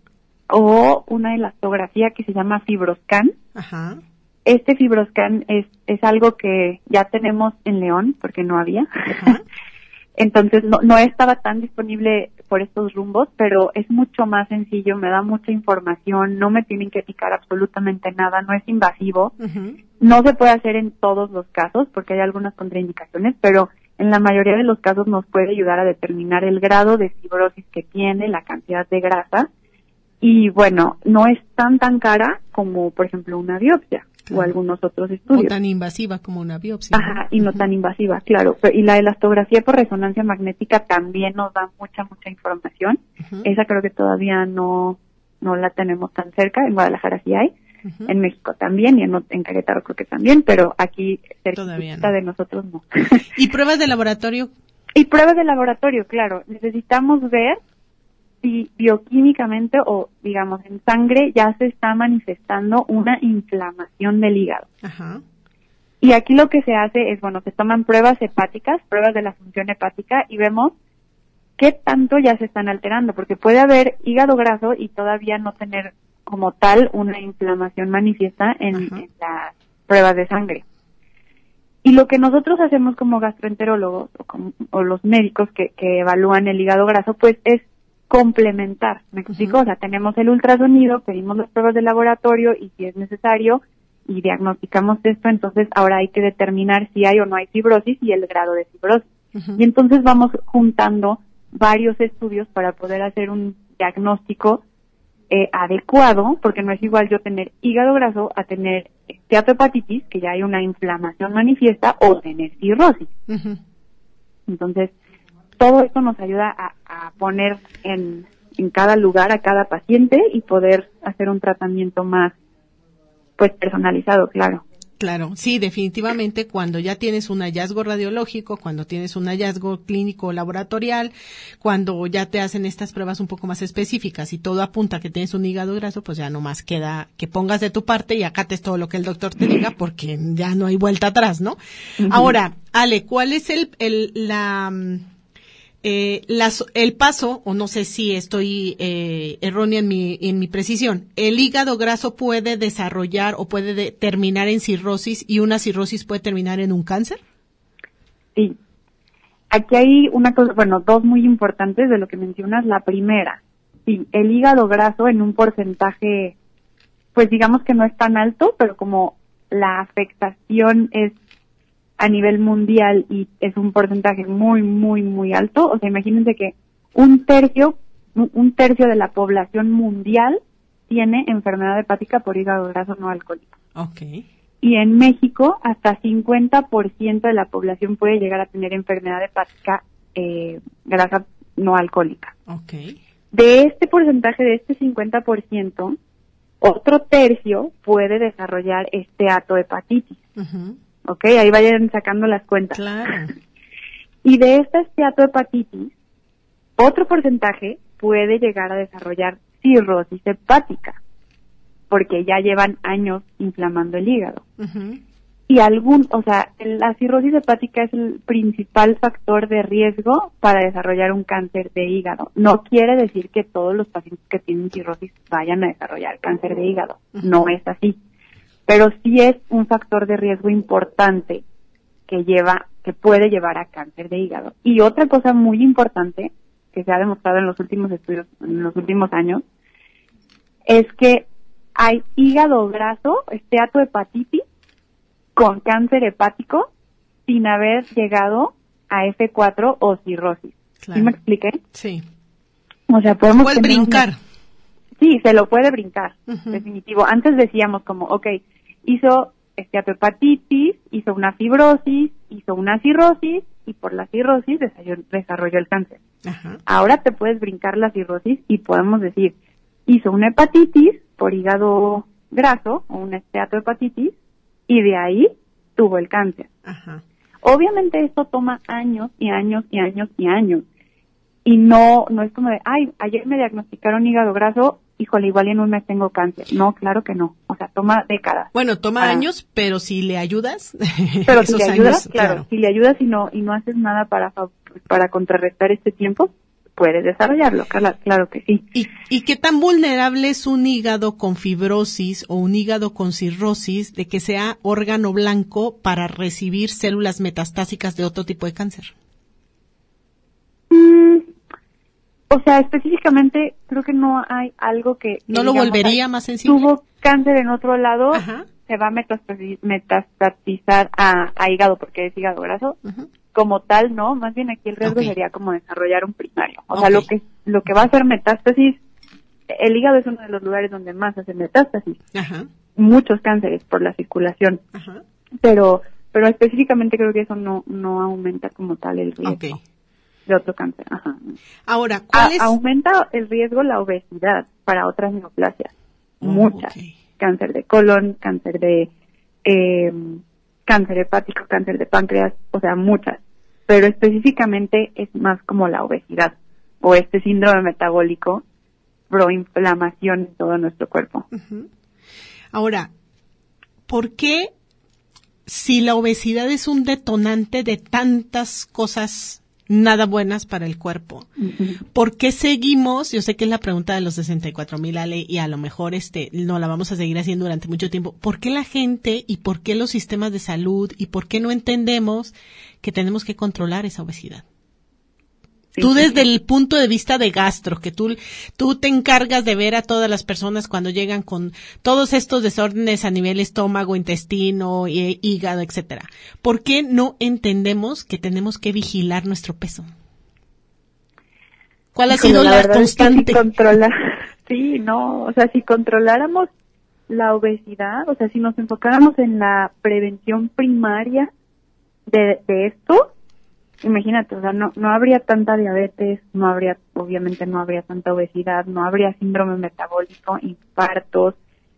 O una elastografía que se llama FibroScan. Ajá. Este FibroScan es es algo que ya tenemos en León, porque no había. Ajá. Entonces no, no estaba tan disponible por estos rumbos, pero es mucho más sencillo, me da mucha información, no me tienen que picar absolutamente nada, no es invasivo. Uh-huh. No se puede hacer en todos los casos, porque hay algunas contraindicaciones, pero en la mayoría de los casos nos puede ayudar a determinar el grado de fibrosis que tiene, la cantidad de grasa. Y bueno, no es tan tan cara como, por ejemplo, una biopsia claro. o algunos otros estudios. O tan invasiva como una biopsia. Ajá, y no uh-huh. tan invasiva, claro. Y la elastografía por resonancia magnética también nos da mucha, mucha información. Uh-huh. Esa creo que todavía no no la tenemos tan cerca. En Guadalajara sí hay, uh-huh. en México también y en, en Querétaro creo que también, pero aquí cerquita no. de nosotros no. ¿Y pruebas de laboratorio? Y pruebas de laboratorio, claro. Necesitamos ver si bioquímicamente o, digamos, en sangre ya se está manifestando una inflamación del hígado. Ajá. Y aquí lo que se hace es, bueno, se toman pruebas hepáticas, pruebas de la función hepática y vemos qué tanto ya se están alterando, porque puede haber hígado graso y todavía no tener como tal una inflamación manifiesta en, en las pruebas de sangre. Y lo que nosotros hacemos como gastroenterólogos o, como, o los médicos que, que evalúan el hígado graso, pues es complementar, ¿me explico? Uh-huh. O sea, tenemos el ultrasonido, pedimos las pruebas de laboratorio y si es necesario y diagnosticamos esto, entonces ahora hay que determinar si hay o no hay fibrosis y el grado de fibrosis. Uh-huh. Y entonces vamos juntando varios estudios para poder hacer un diagnóstico eh, adecuado, porque no es igual yo tener hígado graso a tener steatohepatitis, que ya hay una inflamación manifiesta, o tener cirrosis. Uh-huh. Entonces, todo esto nos ayuda a, a poner en, en cada lugar a cada paciente y poder hacer un tratamiento más, pues, personalizado, claro. Claro, sí, definitivamente cuando ya tienes un hallazgo radiológico, cuando tienes un hallazgo clínico laboratorial, cuando ya te hacen estas pruebas un poco más específicas y todo apunta a que tienes un hígado graso, pues ya nomás queda que pongas de tu parte y acates todo lo que el doctor te diga porque ya no hay vuelta atrás, ¿no? Uh-huh. Ahora, Ale, ¿cuál es el, el, la... Eh, las, el paso, o no sé si estoy eh, errónea en mi, en mi precisión, el hígado graso puede desarrollar o puede de, terminar en cirrosis y una cirrosis puede terminar en un cáncer? Sí. Aquí hay una cosa, bueno, dos muy importantes de lo que mencionas. La primera, sí, el hígado graso en un porcentaje, pues digamos que no es tan alto, pero como la afectación es a nivel mundial y es un porcentaje muy, muy, muy alto. O sea, imagínense que un tercio, un tercio de la población mundial tiene enfermedad hepática por hígado graso no alcohólico. Okay. Y en México, hasta cincuenta por ciento de la población puede llegar a tener enfermedad hepática eh, grasa no alcohólica. Okay. De este porcentaje, de este cincuenta por ciento, otro tercio puede desarrollar esteatohepatitis. Uh-huh. ¿Ok? Ahí vayan sacando las cuentas. Claro. Y de esta esteatohepatitis, otro porcentaje puede llegar a desarrollar cirrosis hepática, porque ya llevan años inflamando el hígado. Uh-huh. Y algún, o sea, la cirrosis hepática es el principal factor de riesgo para desarrollar un cáncer de hígado. No quiere decir que todos los pacientes que tienen cirrosis vayan a desarrollar cáncer de hígado. Uh-huh. No es así. Pero sí es un factor de riesgo importante que lleva, que puede llevar a cáncer de hígado. Y otra cosa muy importante que se ha demostrado en los últimos estudios, en los últimos años, es que hay hígado graso, esteatohepatitis, con cáncer hepático sin haber llegado a F cuatro o cirrosis. Claro. ¿Sí me expliqué? Sí. O sea, podemos Puede tener brincar. Una... Sí, se lo puede brincar, Uh-huh. definitivo. Antes decíamos como, ok, hizo esteatohepatitis, hizo una fibrosis, hizo una cirrosis y por la cirrosis desarrolló, desarrolló el cáncer. Uh-huh. Ahora te puedes brincar la cirrosis y podemos decir, hizo una hepatitis por hígado graso o una esteatohepatitis y de ahí tuvo el cáncer. Ajá. Obviamente esto toma años y años y años y años. Y no no es como de, ay, ayer me diagnosticaron hígado graso, híjole, igual en un mes tengo cáncer. No, claro que no. O sea, toma décadas. Bueno, toma para... años, pero si le ayudas, pero si le ayudas, años, claro, claro, si le ayudas y no y no haces nada para para contrarrestar este tiempo, puedes desarrollarlo, claro, claro que sí. ¿Y, ¿Y qué tan vulnerable es un hígado con fibrosis o un hígado con cirrosis de que sea órgano blanco para recibir células metastásicas de otro tipo de cáncer? Mm, o sea, específicamente creo que no hay algo que... que ¿No lo digamos, volvería más sensible? Tuvo cáncer en otro lado, Ajá. se va a metastasi- metastatizar a, a hígado porque es hígado graso. Uh-huh. Como tal, no, más bien aquí el riesgo Okay. sería como desarrollar un primario. O Okay. sea, lo que lo que va a hacer metástasis, el hígado es uno de los lugares donde más hace metástasis. Ajá. Muchos cánceres por la circulación. Ajá. Pero pero específicamente creo que eso no no aumenta como tal el riesgo Okay. de otro cáncer. Ajá. Ahora, ¿cuál A- es? Aumenta el riesgo la obesidad para otras neoplasias. Oh, Muchas. okay. Cáncer de colon, cáncer de eh, cáncer hepático, cáncer de páncreas, o sea, muchas. Pero específicamente es más como la obesidad o este síndrome metabólico, proinflamación en todo nuestro cuerpo. Uh-huh. Ahora, ¿por qué si la obesidad es un detonante de tantas cosas nada buenas para el cuerpo, Uh-huh. ¿por qué seguimos? Yo sé que es la pregunta de los sesenta y cuatro mil, Ale, y a lo mejor este no la vamos a seguir haciendo durante mucho tiempo. ¿Por qué la gente y por qué los sistemas de salud y por qué no entendemos que tenemos que controlar esa obesidad? Sí, Tú sí, desde sí. el punto de vista de gastro, que tú, tú te encargas de ver a todas las personas cuando llegan con todos estos desórdenes a nivel estómago, intestino, eh, hígado, etcétera. ¿Por qué no entendemos que tenemos que vigilar nuestro peso? ¿Cuál ha Híjole, sido la, verdad constante? Es que si controla, sí, no, o sea, si controláramos la obesidad, o sea, si nos enfocáramos en la prevención primaria de, de esto, imagínate, o sea, no, no habría tanta diabetes, no habría, obviamente no habría tanta obesidad, no habría síndrome metabólico, infartos,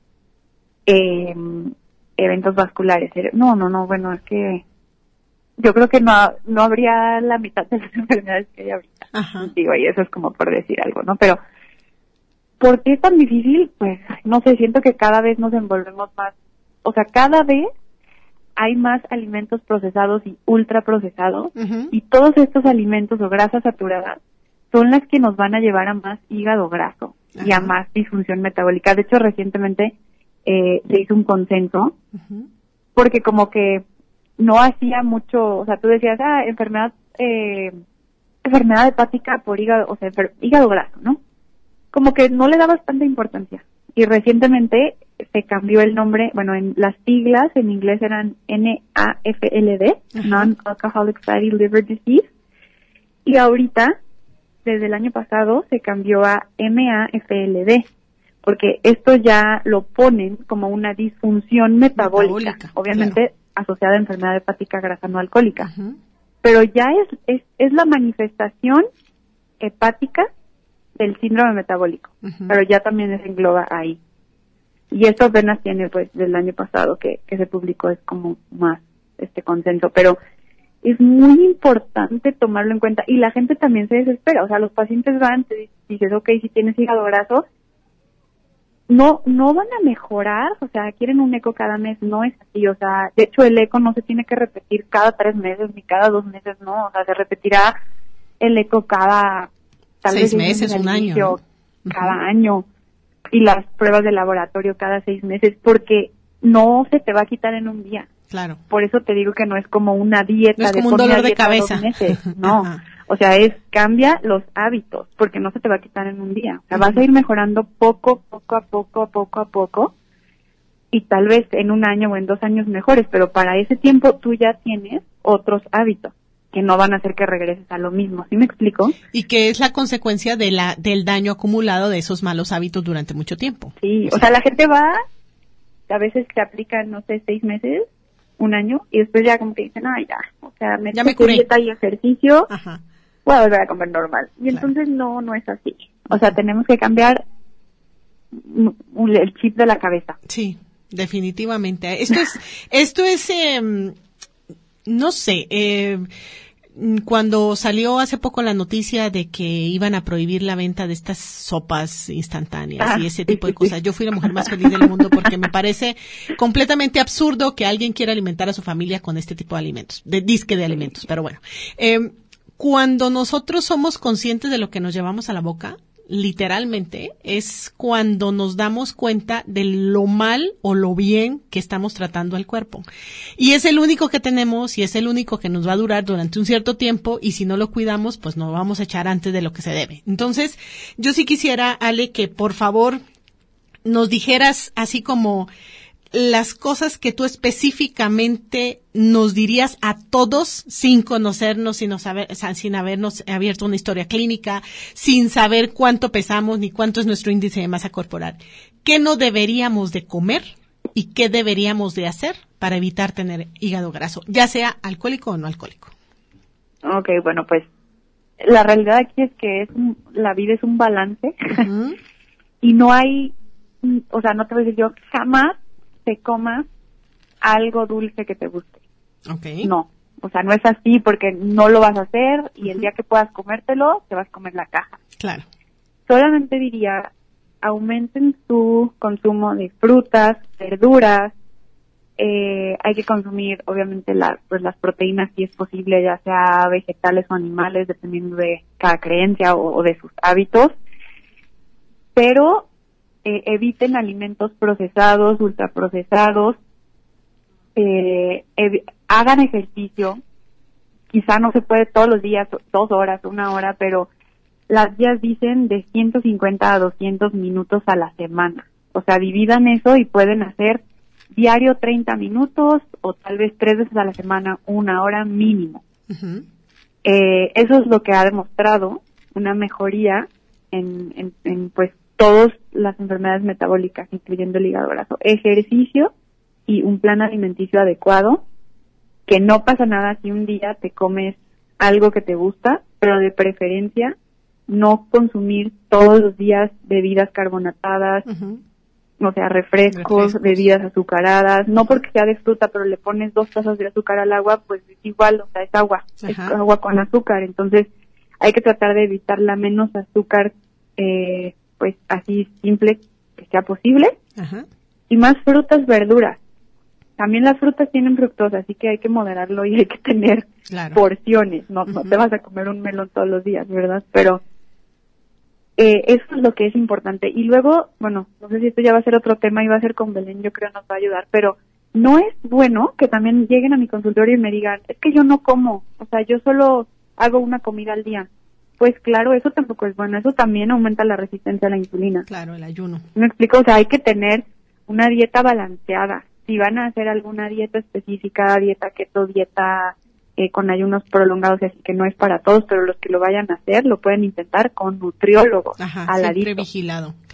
eh, eventos vasculares. No, no, no, bueno, es que yo creo que no, no habría la mitad de las enfermedades que hay ahorita. Ajá. Digo, y eso es como por decir algo, ¿no? Pero, ¿por qué es tan difícil? Pues, no sé, siento que cada vez nos envolvemos más, o sea, cada vez hay más alimentos procesados y ultraprocesados, Uh-huh. y todos estos alimentos o grasas saturadas son las que nos van a llevar a más hígado graso y a Ajá. más disfunción metabólica. De hecho, recientemente eh, se hizo un consenso Uh-huh. porque como que no hacía mucho, o sea, tú decías, ah, enfermedad eh, enfermedad hepática por hígado, o sea, enfer- hígado graso, ¿no? Como que no le dabas tanta importancia. Y recientemente se cambió el nombre, bueno, en las siglas en inglés eran N A F L D, Ajá. Non-Alcoholic Fatty Liver Disease, y ahorita, desde el año pasado, se cambió a M A F L D, porque esto ya lo ponen como una disfunción metabólica, Metabólica, obviamente claro. asociada a enfermedad hepática grasa no alcohólica, Uh-huh. pero ya es, es, es la manifestación hepática del síndrome metabólico, Uh-huh. pero ya también se engloba ahí. Y esto apenas tiene, pues, del año pasado que, que se publicó, es como más este consenso, pero es muy importante tomarlo en cuenta, y la gente también se desespera, o sea, los pacientes van, te dices, ok, si tienes hígado graso, no no van a mejorar, o sea, quieren un eco cada mes, no es así, o sea, de hecho el eco no se tiene que repetir cada tres meses, ni cada dos meses, no, o sea, se repetirá el eco cada, tal Seis vez meses, un año, ¿no? cada Uh-huh. año, y las pruebas de laboratorio cada seis meses, porque no se te va a quitar en un día. Claro. Por eso te digo que no es como una dieta. No es como de un ponme a dolor de dieta cabeza. dos meses, no. Ajá. O sea, es cambia los hábitos, porque no se te va a quitar en un día. O sea, Uh-huh. vas a ir mejorando poco, poco a poco, poco a poco, y tal vez en un año o en dos años mejores, pero para ese tiempo tú ya tienes otros hábitos que no van a hacer que regreses a lo mismo. ¿Sí me explico? Y que es la consecuencia de la del daño acumulado de esos malos hábitos durante mucho tiempo. Sí, o sea, la gente va, a veces te aplican, no sé, seis meses, un año, y después ya como que dicen, ah, ya, o sea, me, Ya me curé. dieta y ejercicio, Ajá. voy a volver a comer normal. Y Claro. entonces no, no es así. O sea, tenemos que cambiar mm, el chip de la cabeza. Sí, definitivamente. Esto es, esto es, eh, no sé, eh, cuando salió hace poco la noticia de que iban a prohibir la venta de estas sopas instantáneas Ah, y ese sí, tipo de sí, cosas, sí. yo fui la mujer más feliz del mundo porque me parece completamente absurdo que alguien quiera alimentar a su familia con este tipo de alimentos, de disque de alimentos, pero bueno. Eh, cuando nosotros somos conscientes de lo que nos llevamos a la boca, literalmente, es cuando nos damos cuenta de lo mal o lo bien que estamos tratando al cuerpo. Y es el único que tenemos y es el único que nos va a durar durante un cierto tiempo, y si no lo cuidamos, pues nos vamos a echar antes de lo que se debe. Entonces, yo sí quisiera, Ale, que por favor nos dijeras así como las cosas que tú específicamente nos dirías a todos sin conocernos, sin, saber, sin habernos abierto una historia clínica, sin saber cuánto pesamos ni cuánto es nuestro índice de masa corporal. ¿Qué no deberíamos de comer y qué deberíamos de hacer para evitar tener hígado graso, ya sea alcohólico o no alcohólico? Ok, bueno, pues la realidad aquí es que es un, la vida es un balance. Uh-huh. Y no hay, o sea, no te voy a decir yo, jamás te comas algo dulce que te guste. Okay. No, o sea, no es así porque no lo vas a hacer y el día que puedas comértelo, te vas a comer la caja. Claro. Solamente diría, aumenten su consumo de frutas, verduras, eh, hay que consumir, obviamente, la, pues las proteínas si es posible, ya sea vegetales o animales, dependiendo de cada creencia o, o de sus hábitos, pero eh, eviten alimentos procesados, ultraprocesados, eh, ev- hagan ejercicio, quizá no se puede todos los días, dos horas, una hora, pero las guías dicen de ciento cincuenta a doscientos minutos a la semana. O sea, dividan eso y pueden hacer diario treinta minutos o tal vez tres veces a la semana, una hora mínimo. Uh-huh. Eh, eso es lo que ha demostrado una mejoría en, en, en pues todas las enfermedades metabólicas, incluyendo el hígado graso. Ejercicio y un plan alimenticio adecuado, que no pasa nada si un día te comes algo que te gusta, pero de preferencia no consumir todos los días bebidas carbonatadas, Uh-huh. o sea, refrescos, Refrescos. bebidas azucaradas, no porque sea de fruta, pero le pones dos tazas de azúcar al agua, pues es igual, o sea, es agua, es Ajá. agua con azúcar, entonces hay que tratar de evitar la menos azúcar, eh, pues así simple que sea posible, Ajá. y más frutas, verduras. También las frutas tienen fructosa, así que hay que moderarlo y hay que tener Claro. porciones, no, no Ujú. te vas a comer un melón todos los días, ¿verdad? Pero eh, eso es lo que es importante. Y luego, bueno, no sé si esto ya va a ser otro tema y va a ser con Belén, yo creo nos va a ayudar, pero no es bueno que también lleguen a mi consultorio y me digan, es que yo no como, o sea, yo solo hago una comida al día. Pues claro, eso tampoco es bueno, eso también aumenta la resistencia a la insulina. Claro, el ayuno. ¿Me explico? O sea, hay que tener una dieta balanceada. Si van a hacer alguna dieta específica, dieta keto, dieta eh, con ayunos prolongados, así que no es para todos, pero los que lo vayan a hacer lo pueden intentar con nutriólogos Ajá, al siempre ladito. vigilado, claro.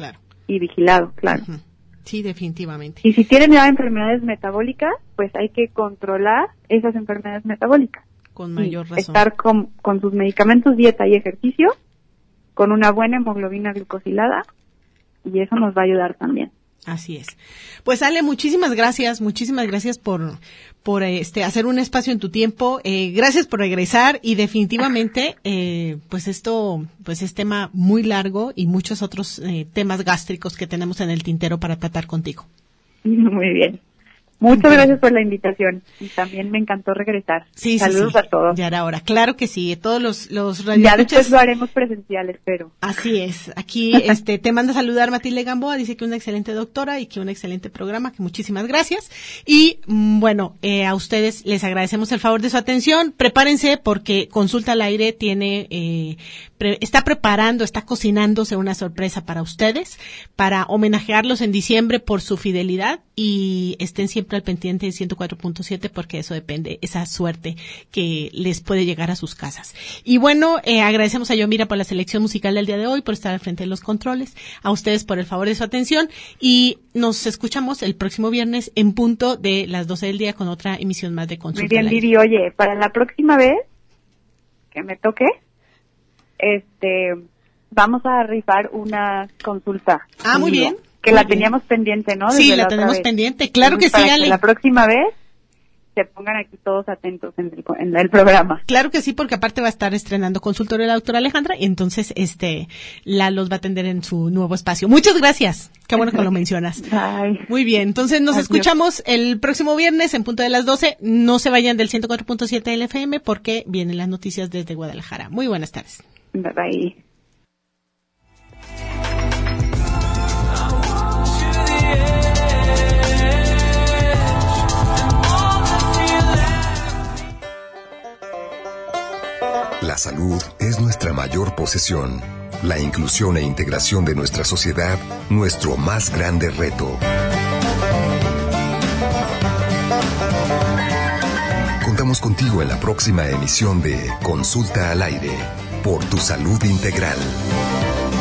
y vigilado, claro. Uh-huh. Sí, definitivamente. Y si tienen ya enfermedades metabólicas, pues hay que controlar esas enfermedades metabólicas. Con mayor razón. Estar con, con sus medicamentos, dieta y ejercicio, con una buena hemoglobina glucosilada, y eso nos va a ayudar también. Así es. Pues Ale, muchísimas gracias, muchísimas gracias por por este hacer un espacio en tu tiempo. Eh, gracias por regresar y definitivamente, eh, pues esto, pues es tema muy largo y muchos otros eh, temas gástricos que tenemos en el tintero para tratar contigo. Muy bien. Muchas gracias por la invitación y también me encantó regresar. Sí, Saludos sí, sí. a todos. Ya era hora. Claro que sí, todos los los Ya después lo haremos presencial, espero. Así es. Aquí este te manda a saludar Matilde Gamboa, dice que una excelente doctora y que un excelente programa, que muchísimas gracias. Y mm, bueno, eh, a ustedes les agradecemos el favor de su atención. Prepárense porque Consulta al Aire tiene eh, pre- está preparando, está cocinándose una sorpresa para ustedes, para homenajearlos en diciembre por su fidelidad, y estén siempre al pendiente de ciento cuatro punto siete porque eso depende, esa suerte que les puede llegar a sus casas. Y bueno, eh, agradecemos a Yomira por la selección musical del día de hoy, por estar al frente de los controles, a ustedes por el favor de su atención, y nos escuchamos el próximo viernes en punto de las doce del día con otra emisión más de Consulta. Muy bien, al Aire. Vivi, oye, para la próxima vez que me toque, este, vamos a rifar una consulta. Ah, muy bien. Que muy la bien. teníamos pendiente, ¿no? Sí, Desde la otra tenemos vez. pendiente. Claro que sí, Para Ale. que la próxima vez se pongan aquí todos atentos en el, en el programa. Claro que sí, porque aparte va a estar estrenando consultorio de la doctora Alejandra y entonces este la los va a atender en su nuevo espacio. Muchas gracias. Qué bueno que lo mencionas. Ay. Muy bien, entonces nos Adiós. escuchamos el próximo viernes en punto de las doce. No se vayan del ciento cuatro punto siete del F M porque vienen las noticias desde Guadalajara. Muy buenas tardes. Bye bye. La salud es nuestra mayor posesión. La inclusión e integración de nuestra sociedad, nuestro más grande reto. Contamos contigo en la próxima emisión de Consulta al Aire, por tu salud integral.